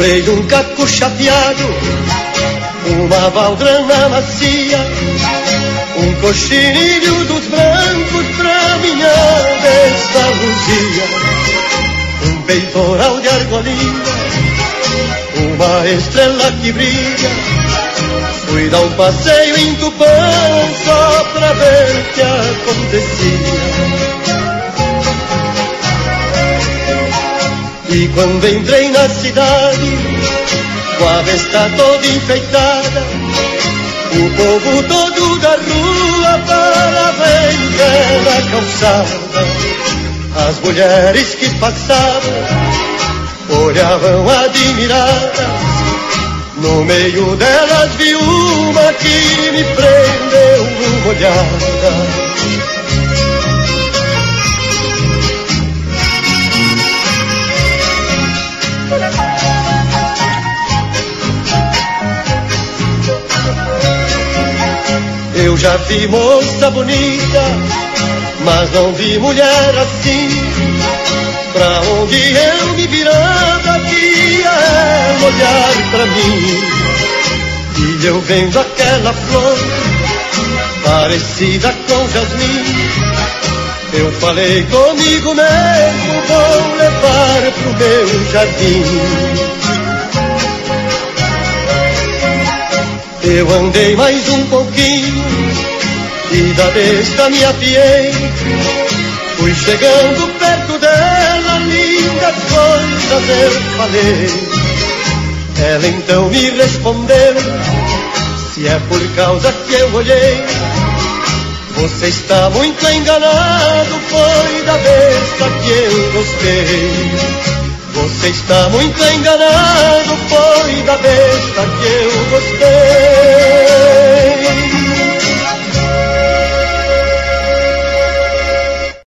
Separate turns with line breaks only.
Comprei um caco chapeado, uma baldrana macia, um coxinilho dos brancos pra minha besta luzia, um peitoral de argolinha, uma estrela que brilha. Fui dar um passeio em Tupã só pra ver o que acontecia. E quando entrei na cidade, com a besta toda enfeitada, o povo todo da rua parava em pé na calçada. As mulheres que passavam olhavam admiradas. No meio delas vi uma que me prendeu numa olhada. Eu já vi moça bonita, mas não vi mulher assim. Pra onde eu me virava, queria ela olhar pra mim. E eu vendo aquela flor, parecida com jasmim, eu falei comigo mesmo, vou levar pro meu jardim. Eu andei mais um pouquinho e da besta me apiei. Fui chegando perto dela, lindas coisas eu falei. Ela então me respondeu, se é por causa que eu olhei, você está muito enganado, foi da besta que eu gostei. Você está muito enganado, foi da besta que eu gostei.